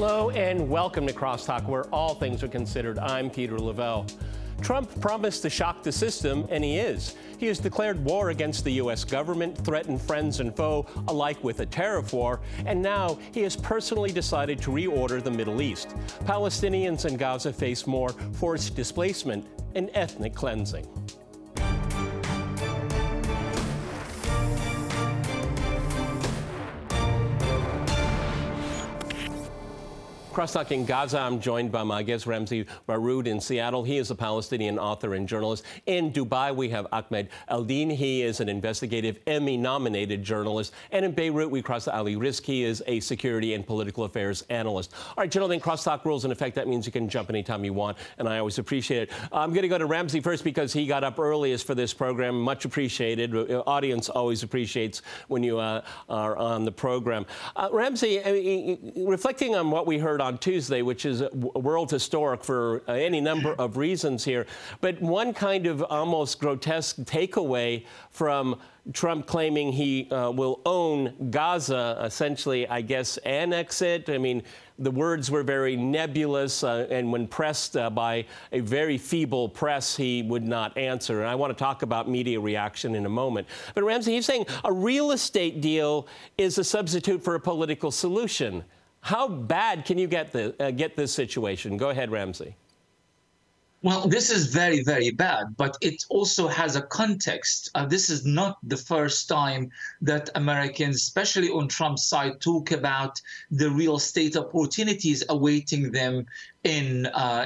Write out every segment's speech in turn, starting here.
Hello and welcome to Crosstalk, where all things are considered. I'm Peter Lavelle. Trump promised to shock the system, and he is. He has declared war against the U.S. government, threatened friends and foe alike with a tariff war, and now he has personally decided to reorder the Middle East. Palestinians in Gaza face more forced displacement and ethnic cleansing. Crosstalk in Gaza, I'm joined by my guest, Ramzy Baroud in Seattle. He is a Palestinian author and journalist. In Dubai, we have Ahmed Eldin. He is an investigative Emmy-nominated journalist. And in Beirut, we cross to Ali Rizk. He is a security and political affairs analyst. All right, gentlemen, Crosstalk rules in effect. That means you can jump anytime you want, and I always appreciate it. I'm going to go to Ramzy first because he got up earliest for this program. Much appreciated. Audience always appreciates when you are on the program. Ramzy, reflecting on what we heard on Tuesday, which is world historic for any number of reasons here. But one kind of almost grotesque takeaway from Trump claiming he will own Gaza, essentially, I guess, annex it. I mean, the words were very nebulous, and when pressed by a very feeble press, he would not answer. And I want to talk about media reaction in a moment. But Ramzy, he's saying a real estate deal is a substitute for a political solution. How bad can you get this situation? Go ahead, Ramzy. Well, this is very, very bad, but it also has a context. This is not the first time that Americans, especially on Trump's side, talk about the real estate opportunities awaiting them in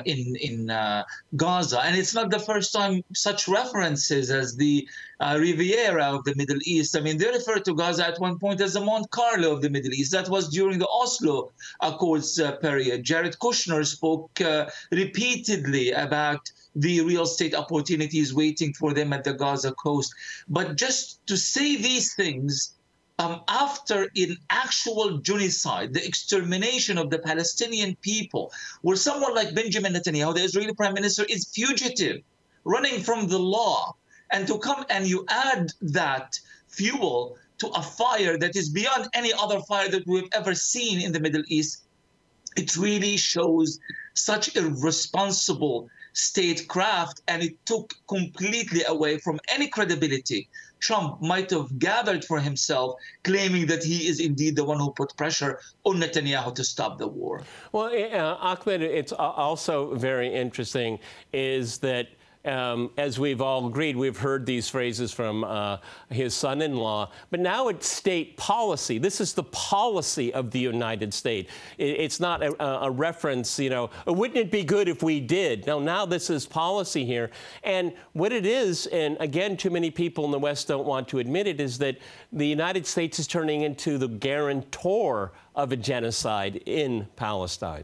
Gaza. And it's not the first time such references as the Riviera of the Middle East. I mean, they referred to Gaza at one point as the Monte Carlo of the Middle East. That was during the Oslo Accords period. Jared Kushner spoke repeatedly about the real estate opportunities waiting for them at the Gaza coast. But just to say these things after an actual genocide, the extermination of the Palestinian people, where someone like Benjamin Netanyahu, the Israeli prime minister, is fugitive, running from the law, and to come and you add that fuel to a fire that is beyond any other fire that we've ever seen in the Middle East, it really shows such irresponsible statecraft, and it took completely away from any credibility Trump might have gathered for himself, claiming that he is indeed the one who put pressure on Netanyahu to stop the war. Well, Ahmed, it's also very interesting is that as we've all agreed, we've heard these phrases from his son-in-law, but now it's state policy. This is the policy of the United States. It's not a reference, you know, wouldn't it be good if we did? No, now this is policy here. And what it is, and again, too many people in the West don't want to admit it, is that the United States is turning into the guarantor of a genocide in Palestine.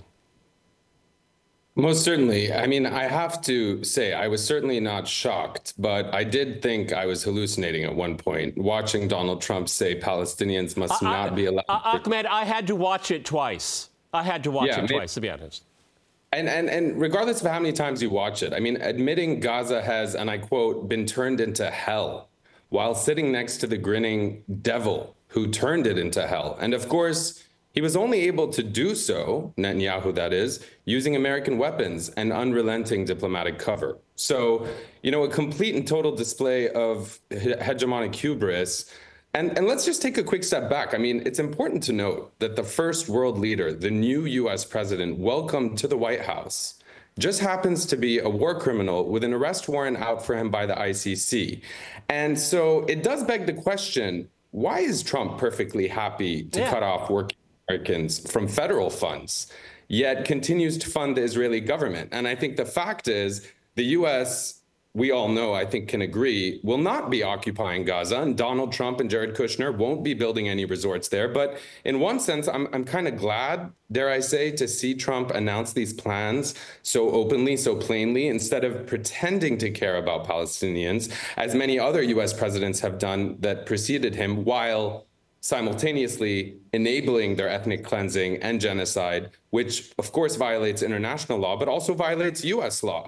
Most certainly. I mean, I have to say, I was certainly not shocked, but I did think I was hallucinating at one point, watching Donald Trump say Palestinians must not be allowed. Ahmed, I had to watch it twice. I had to watch it twice, to be honest. And regardless of how many times you watch it, I mean, admitting Gaza has, and I quote, been turned into hell, while sitting next to the grinning devil who turned it into hell. And of course, he was only able to do so, Netanyahu that is, using American weapons and unrelenting diplomatic cover. So, you know, a complete and total display of hegemonic hubris. And let's just take a quick step back. I mean, it's important to note that the first world leader, the new U.S. president, welcomed to the White House, just happens to be a war criminal with an arrest warrant out for him by the ICC. And so it does beg the question, why is Trump perfectly happy to cut off working Americans from federal funds, yet continues to fund the Israeli government? And I think the fact is the U.S., we all know, I think can agree, will not be occupying Gaza, and Donald Trump and Jared Kushner won't be building any resorts there. But in one sense, I'm kind of glad, dare I say, to see Trump announce these plans so openly, so plainly, instead of pretending to care about Palestinians, as many other U.S. presidents have done that preceded him, while simultaneously enabling their ethnic cleansing and genocide, which of course violates international law, but also violates U.S. law.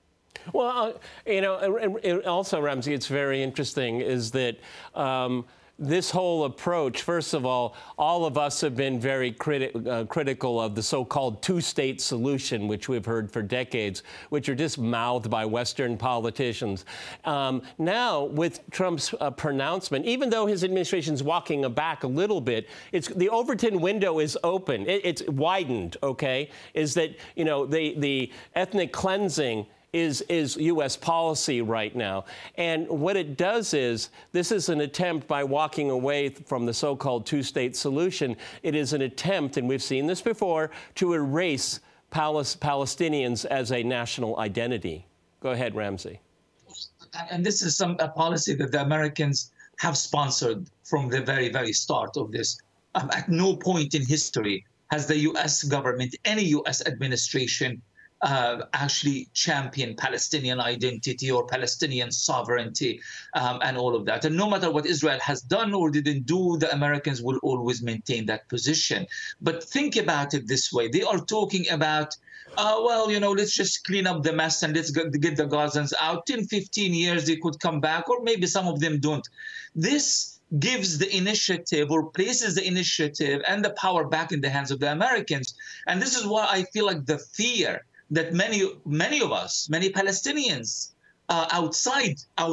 Well, you know, also, Ramzy, it's very interesting is that this whole approach, first of all of us have been very critical of the so-called two-state solution, which we've heard for decades, which are just mouthed by Western politicians. Now, with Trump's pronouncement, even though his administration's walking back a little bit, the Overton window is open. It's widened, okay? Is that, you know, the ethnic cleansing is U.S. policy right now. And what it does is, this is an attempt by walking away from the so-called two-state solution. It is an attempt, and we've seen this before, to erase Palestinians as a national identity. Go ahead, Ramzi. And this is a policy that the Americans have sponsored from the very, very start of this. At no point in history has the U.S. government, any U.S. administration, actually champion Palestinian identity or Palestinian sovereignty and all of that. And no matter what Israel has done or didn't do, the Americans will always maintain that position. But think about it this way. They are talking about, well, you know, let's just clean up the mess and let's get the Gazans out. In 15 years, they could come back, or maybe some of them don't. This gives the initiative or places the initiative and the power back in the hands of the Americans. And this is why I feel like the fear that many of us, many Palestinians outside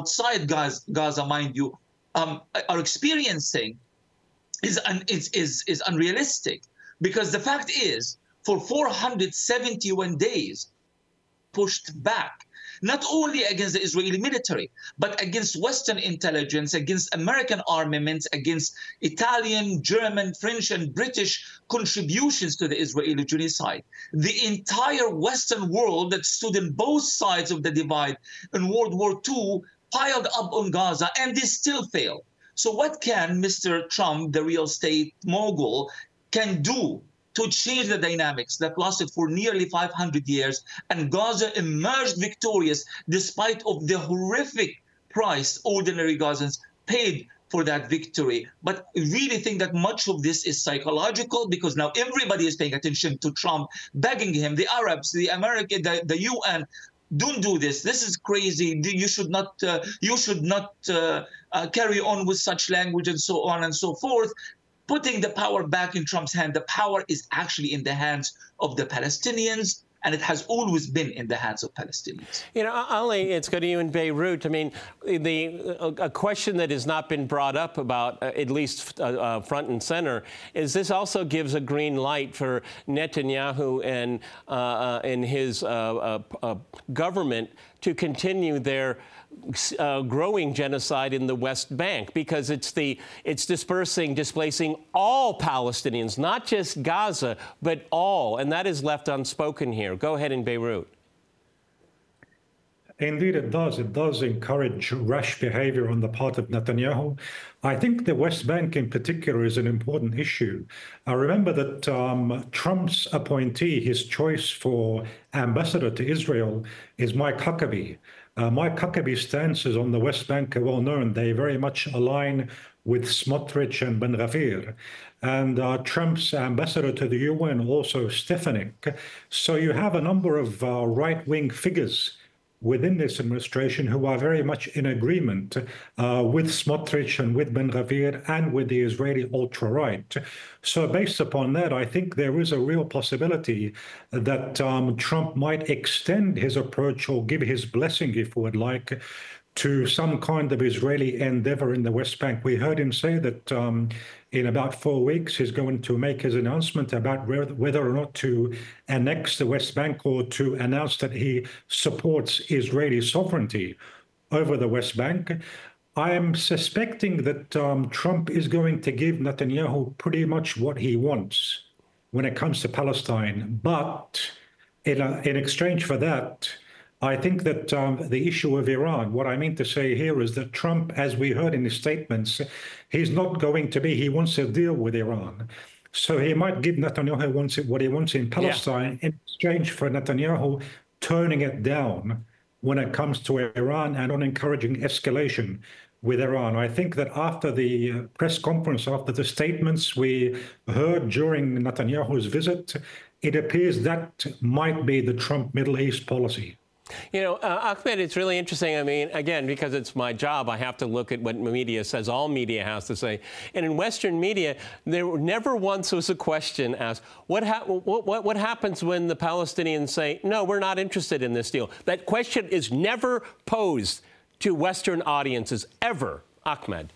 Gaza, mind you, are experiencing is unrealistic. Because the fact is, for 471 days, pushed back, not only against the Israeli military, but against Western intelligence, against American armaments, against Italian, German, French, and British contributions to the Israeli genocide. The entire Western world that stood on both sides of the divide in World War II piled up on Gaza, and they still fail. So what can Mr. Trump, the real estate mogul, can do to change the dynamics that lasted for nearly 500 years, and Gaza emerged victorious despite of the horrific price ordinary Gazans paid for that victory? But I really think that much of this is psychological, because now everybody is paying attention to Trump, begging him, the Arabs, the American, the UN, don't do this. This is crazy. You should not carry on with such language, and so on and so forth. Putting the power back in Trump's hand. The power is actually in the hands of the Palestinians, and it has always been in the hands of Palestinians. You know, Ali, it's good to you in Beirut. I mean, a question that has not been brought up about, at least front and center, is this also gives a green light for Netanyahu and his government to continue their growing genocide in the West Bank, because it's displacing all Palestinians, not just Gaza, but all, and that is left unspoken here. Go ahead in Beirut. Indeed, it does. It does encourage rash behavior on the part of Netanyahu. I think the West Bank in particular is an important issue. I remember that Trump's appointee, his choice for ambassador to Israel, is Mike Huckabee. Mike Huckabee's stances on the West Bank are well known. They very much align with Smotrich and Ben-Gvir. And Trump's ambassador to the UN, also Stefanik. So you have a number of right-wing figures within this administration who are very much in agreement with Smotrich and with Ben-Gvir and with the Israeli ultra-right. So based upon that, I think there is a real possibility that Trump might extend his approach or give his blessing, if you would like, to some kind of Israeli endeavor in the West Bank. We heard him say that in about 4 weeks, he's going to make his announcement about whether or not to annex the West Bank or to announce that he supports Israeli sovereignty over the West Bank. I am suspecting that Trump is going to give Netanyahu pretty much what he wants when it comes to Palestine. But in exchange for that, I think that the issue of Iran, what I mean to say here is that Trump, as we heard in his statements, he's not going to be, he wants a deal with Iran. So he might give Netanyahu what he wants in Palestine in exchange for Netanyahu turning it down when it comes to Iran and on encouraging escalation with Iran. I think that after the press conference, after the statements we heard during Netanyahu's visit, it appears that might be the Trump Middle East policy. You know, Ahmed, it's really interesting. I mean, again, because it's my job, I have to look at what media says, all media has to say. And in Western media, there never once was a question asked, what happens when the Palestinians say, no, we're not interested in this deal? That question is never posed to Western audiences, ever, Ahmed.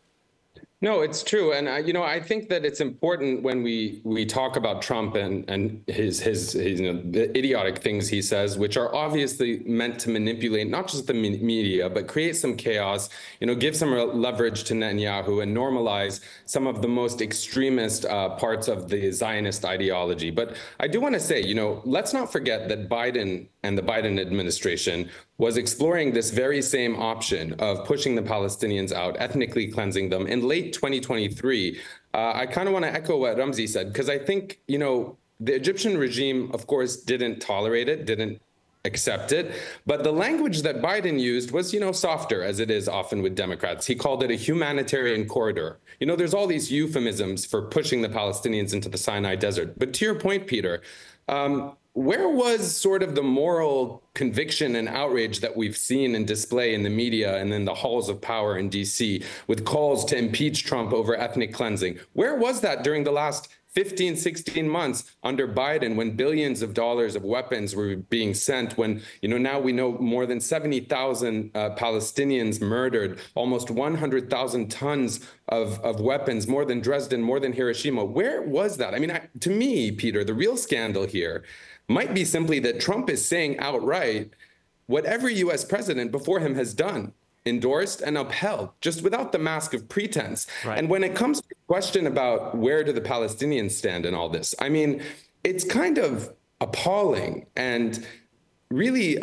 No, it's true. And, I think that it's important when we talk about Trump and his the idiotic things he says, which are obviously meant to manipulate not just the media, but create some chaos, give some leverage to Netanyahu and normalize some of the most extremist parts of the Zionist ideology. But I do want to say, let's not forget that Biden and the Biden administration was exploring this very same option of pushing the Palestinians out, ethnically cleansing them in late 2023. I kind of want to echo what Ramzi said, because I think, the Egyptian regime, of course, didn't tolerate it, didn't accept it. But the language that Biden used was, softer, as it is often with Democrats. He called it a humanitarian corridor. There's all these euphemisms for pushing the Palestinians into the Sinai Desert. But to your point, Peter, where was sort of the moral conviction and outrage that we've seen in display in the media and in the halls of power in D.C. with calls to impeach Trump over ethnic cleansing? Where was that during the last 15, 16 months under Biden, when billions of dollars of weapons were being sent, when, now we know more than 70,000 Palestinians murdered, almost 100,000 tons of weapons, more than Dresden, more than Hiroshima? Where was that? I mean, to me, Peter, the real scandal here might be simply that Trump is saying outright what every U.S. president before him has done, endorsed and upheld, just without the mask of pretense. Right. And when it comes to the question about where do the Palestinians stand in all this, I mean, it's kind of appalling and really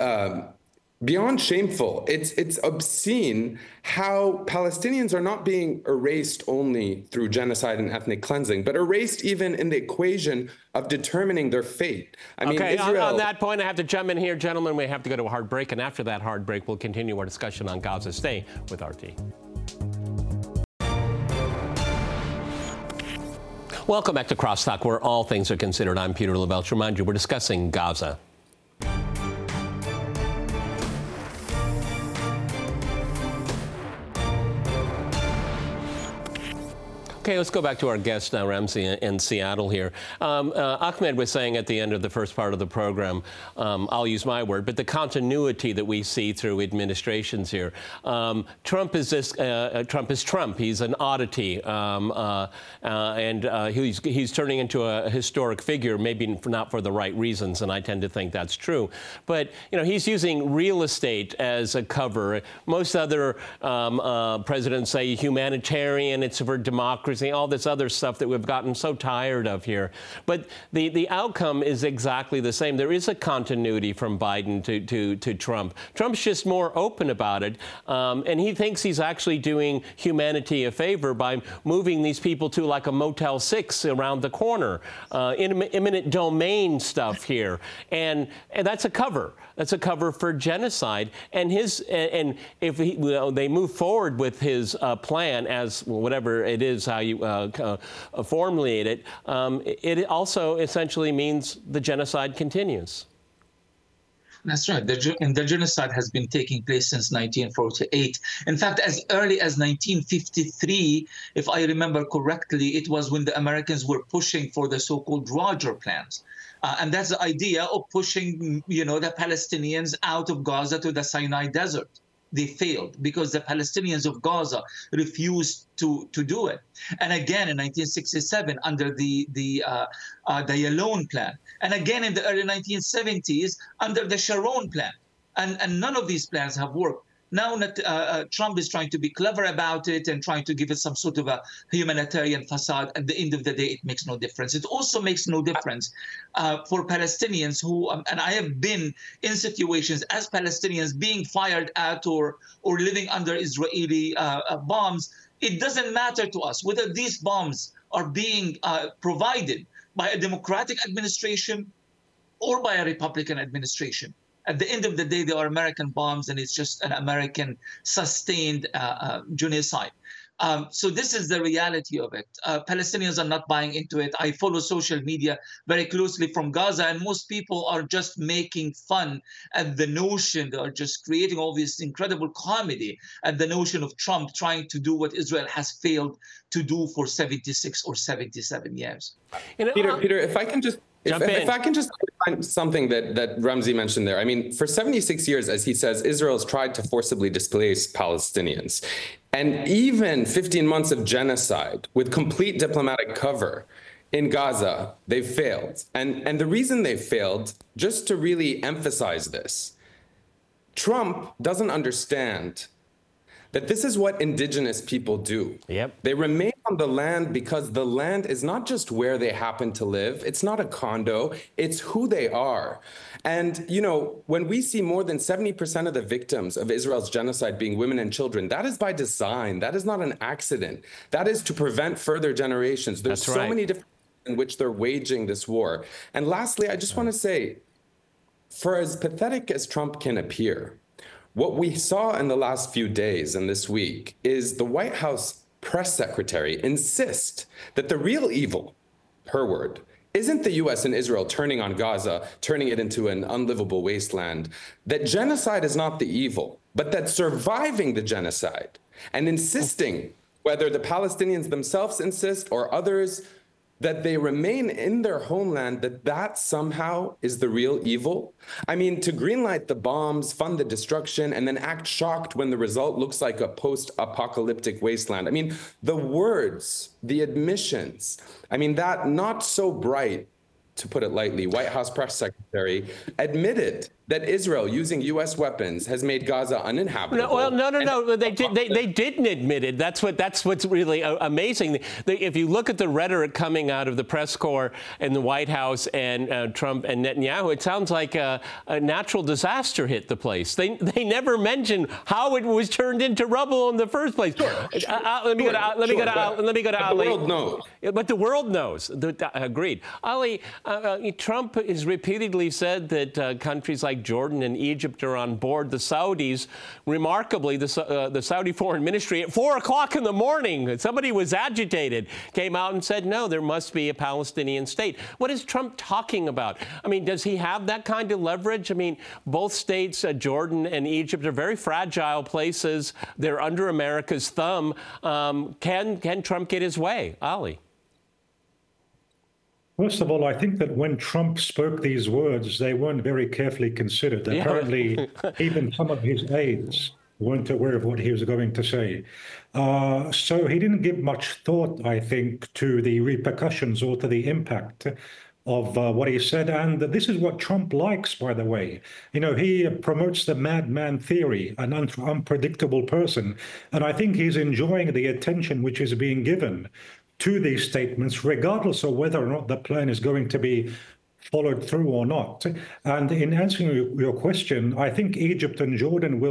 beyond shameful. It's obscene how Palestinians are not being erased only through genocide and ethnic cleansing, but erased even in the equation of determining their fate. I mean, Israel... on that point, I have to jump in here, gentlemen. We have to go to a hard break, and after that hard break, we'll continue our discussion on Gaza. Stay with RT. Welcome back to Crosstalk, where all things are considered. I'm Peter Lavelle. Remind you, we're discussing Gaza. Okay, let's go back to our guest now, Ramzi, in Seattle here. Ahmed was saying at the end of the first part of the program, I'll use my word, but the continuity that we see through administrations here. Trump is Trump. He's an oddity, and he's turning into a historic figure, maybe not for the right reasons, and I tend to think that's true. But, he's using real estate as a cover. Most other presidents say humanitarian, it's for democracy, all this other stuff that we've gotten so tired of here. But the outcome is exactly the same. There is a continuity from Biden to Trump. Trump's just more open about it, and he thinks he's actually doing humanity a favor by moving these people to like a Motel 6 around the corner, eminent domain stuff here, and that's a cover. That's a cover for genocide. And if they move forward with his plan, as whatever it is, how you formulate it, it also essentially means the genocide continues. That's right. The genocide has been taking place since 1948. In fact, as early as 1953, if I remember correctly, it was when the Americans were pushing for the so-called Roger plans. And that's the idea of pushing, the Palestinians out of Gaza to the Sinai Desert. They failed because the Palestinians of Gaza refused to do it. And again, in 1967, under the Yalon plan. And again, in the early 1970s, under the Sharon plan. And none of these plans have worked. Now Trump is trying to be clever about it and trying to give it some sort of a humanitarian facade. At the end of the day, it makes no difference. It also makes no difference for Palestinians who, and I have been in situations as Palestinians being fired at or living under Israeli bombs. It doesn't matter to us whether these bombs are being provided by a Democratic administration or by a Republican administration. At the end of the day, they are American bombs, and it's just an American sustained genocide. So this is the reality of it. Palestinians are not buying into it. I follow social media very closely from Gaza, and most people are just making fun at the notion. They are just creating all this incredible comedy at the notion of Trump trying to do what Israel has failed to do for 76 or 77 years. Peter, if I can just if I can just find something that Ramzy mentioned there. I mean, for 76 years, as he says, Israel's tried to forcibly displace Palestinians. And even 15 months of genocide with complete diplomatic cover in Gaza, they've failed. And the reason they've failed, just to really emphasize this, Trump doesn't understand that this is what indigenous people do. Yep. They remain on the land because the land is not just where they happen to live. It's not a condo. It's who they are. And, you know, when we see more than 70% of the victims of Israel's genocide being women and children, that is by design. That is not an accident. That is to prevent further generations. There's so many different ways in which they're waging this war. And lastly, I just want to say, for as pathetic as Trump can appear, what we saw in the last few days and this week is the White House press secretary insist that the real evil, her word, isn't the U.S. and Israel turning on Gaza, turning it into an unlivable wasteland, that genocide is not the evil, but that surviving the genocide and insisting, whether the Palestinians themselves insist or others, that they remain in their homeland, that somehow is the real evil? I mean, to greenlight the bombs, fund the destruction, and then act shocked when the result looks like a post-apocalyptic wasteland. I mean, the words, the admissions, I mean, that not so bright, to put it lightly, White House press secretary admitted that Israel, using U.S. weapons, has made Gaza uninhabitable. No. They didn't admit it. That's what's really amazing. If you look at the rhetoric coming out of the press corps and the White House and Trump and Netanyahu, it sounds like a natural disaster hit the place. They never mention how it was turned into rubble in the first place. Let me go to Ali. The world knows. But the world knows. Agreed. Ali, Trump has repeatedly said that countries like Jordan and Egypt are on board. The Saudis, remarkably, the Saudi Foreign Ministry at 4 o'clock in the morning, somebody was agitated, came out and said, no, there must be a Palestinian state. What is Trump talking about? I mean, does he have that kind of leverage? I mean, both states, Jordan and Egypt, are very fragile places. They're under America's thumb. Can Trump get his way? Ali? First of all, I think that when Trump spoke these words, they weren't very carefully considered. Apparently, even some of his aides weren't aware of what he was going to say. So he didn't give much thought, I think, to the repercussions or to the impact of what he said. And this is what Trump likes, by the way. You know, he promotes the madman theory, an unpredictable person. And I think he's enjoying the attention which is being given to these statements, regardless of whether or not the plan is going to be followed through or not. And in answering your question, I think Egypt and Jordan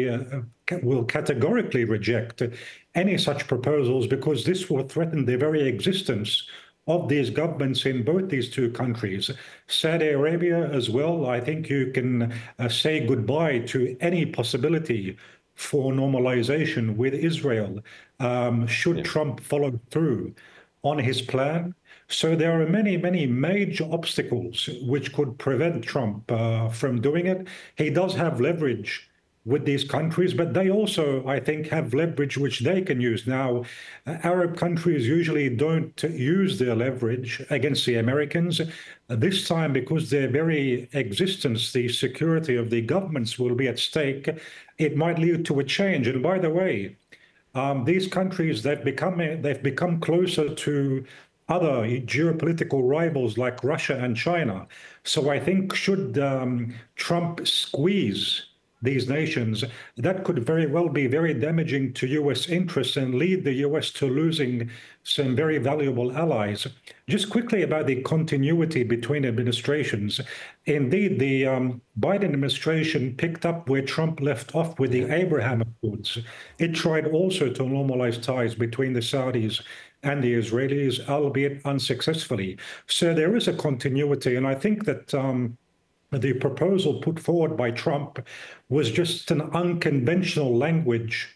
will categorically reject any such proposals, because this will threaten the very existence of these governments in both these two countries. Saudi Arabia as well, I think you can say goodbye to any possibility for normalization with Israel, should Trump follow through on his plan. So there are many, many major obstacles which could prevent Trump from doing it. He does have leverage with these countries, but they also, I think, have leverage which they can use. Now, Arab countries usually don't use their leverage against the Americans. This time, because their very existence, the security of the governments will be at stake, it might lead to a change. And by the way, these countries, they've become closer to other geopolitical rivals like Russia and China. So I think should Trump squeeze these nations, that could very well be very damaging to U.S. interests and lead the U.S. to losing some very valuable allies. Just quickly about the continuity between administrations. Indeed, the Biden administration picked up where Trump left off with the Abraham Accords. It tried also to normalize ties between the Saudis and the Israelis, albeit unsuccessfully. So there is a continuity, and I think that the proposal put forward by Trump was just an unconventional language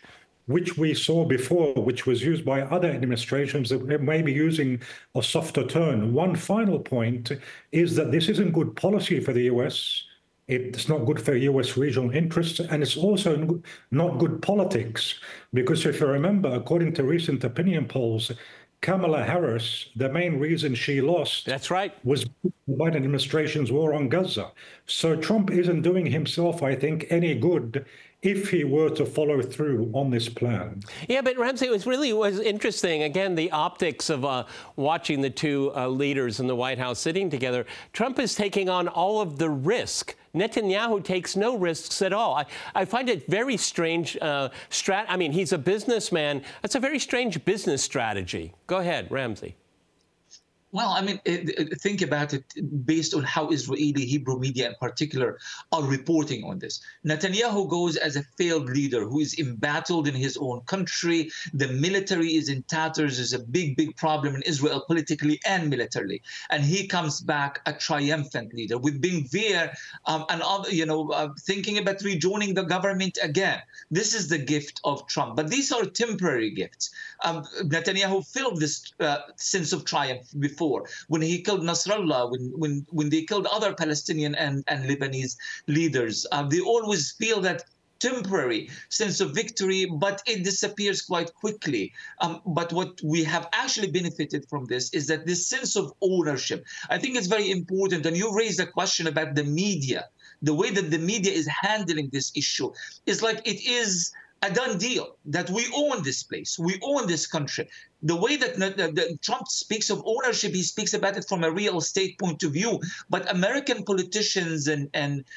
which we saw before, which was used by other administrations that may be using a softer tone. One final point is that this isn't good policy for the US. It's not good for US regional interests, and it's also not good politics, because if you remember, according to recent opinion polls, Kamala Harris, the main reason she lost, that's right, was the Biden administration's war on Gaza. So Trump isn't doing himself, I think, any good if he were to follow through on this plan. Yeah, but Ramsey, it was interesting, again, the optics of watching the two leaders in the White House sitting together. Trump is taking on all of the risk. Netanyahu takes no risks at all. I find it very strange. I mean, he's a businessman. That's a very strange business strategy. Go ahead, Ramsey. Well, I mean, think about it based on how Israeli Hebrew media in particular are reporting on this. Netanyahu goes as a failed leader who is embattled in his own country. The military is in tatters. There's a big, big problem in Israel politically and militarily. And he comes back a triumphant leader with Ben-Gvir and other, thinking about rejoining the government again. This is the gift of Trump. But these are temporary gifts. Netanyahu felt this sense of triumph before, when he killed Nasrallah, when they killed other Palestinian and Lebanese leaders. They always feel that temporary sense of victory, but it disappears quite quickly. But what we have actually benefited from this is that this sense of ownership, I think it's very important. And you raised a question about the media. The way that the media is handling this issue is like it is a done deal, that we own this place, we own this country. The way that Trump speaks of ownership, he speaks about it from a real estate point of view. But American politicians and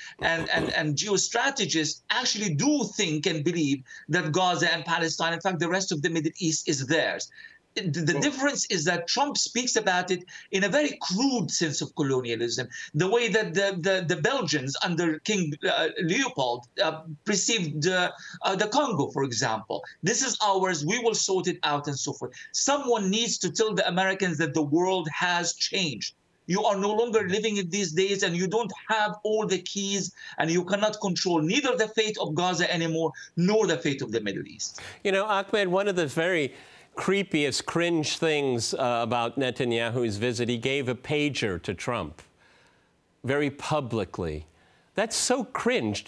geostrategists actually do think and believe that Gaza and Palestine, in fact, the rest of the Middle East, is theirs. The difference is that Trump speaks about it in a very crude sense of colonialism, the way that the Belgians under King Leopold perceived the Congo, for example. This is ours, we will sort it out, and so forth. Someone needs to tell the Americans that the world has changed. You are no longer living in these days, and you don't have all the keys, and you cannot control neither the fate of Gaza anymore, nor the fate of the Middle East. You know, Ahmed, one of the very creepiest, cringe things about Netanyahu's visit, he gave a pager to Trump very publicly. That's so cringe.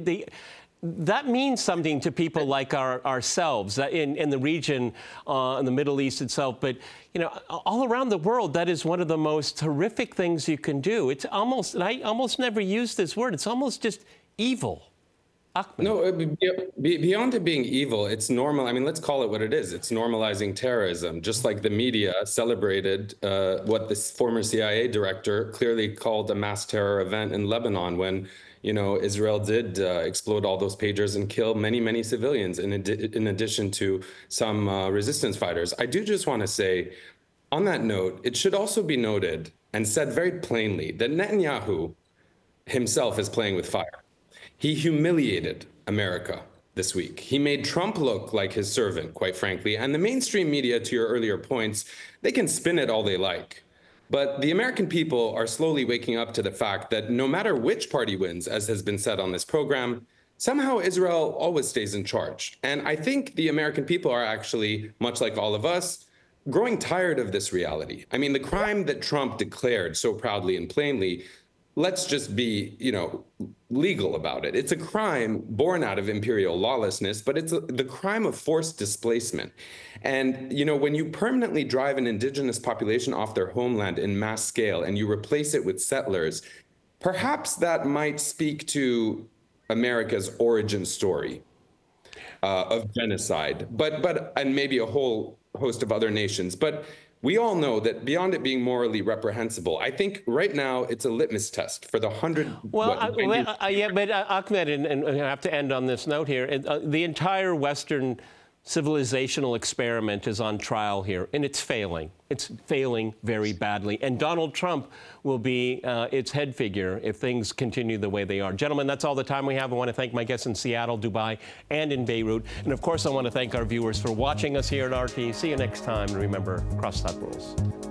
That means something to people like ourselves in the region, in the Middle East itself. But, you know, all around the world, that is one of the most horrific things you can do. It's almost, and I almost never use this word, it's almost just evil. Ahmed. No, beyond it being evil, it's normal. I mean, let's call it what it is. It's normalizing terrorism, just like the media celebrated what this former CIA director clearly called a mass terror event in Lebanon when, you know, Israel did explode all those pagers and kill many, many civilians in addition to some resistance fighters. I do just want to say, on that note, it should also be noted and said very plainly that Netanyahu himself is playing with fire. He humiliated America this week. He made Trump look like his servant, quite frankly. And the mainstream media, to your earlier points, they can spin it all they like. But the American people are slowly waking up to the fact that no matter which party wins, as has been said on this program, somehow Israel always stays in charge. And I think the American people are actually, much like all of us, growing tired of this reality. I mean, the crime that Trump declared so proudly and plainly, let's just be, you know, legal about it. It's a crime born out of imperial lawlessness, but it's the crime of forced displacement. And, you know, when you permanently drive an indigenous population off their homeland in mass scale and you replace it with settlers, perhaps that might speak to America's origin story of genocide, and maybe a whole host of other nations. But we all know that beyond it being morally reprehensible, I think right now it's a litmus test for the 100. Yeah, but Ahmed, and I have to end on this note here. The entire Western civilizational experiment is on trial here, and it's failing. It's failing very badly. And Donald Trump will be its head figure if things continue the way they are. Gentlemen, that's all the time we have. I want to thank my guests in Seattle, Dubai, and in Beirut. And of course, I want to thank our viewers for watching us here at RT. See you next time. And remember, cross that rules.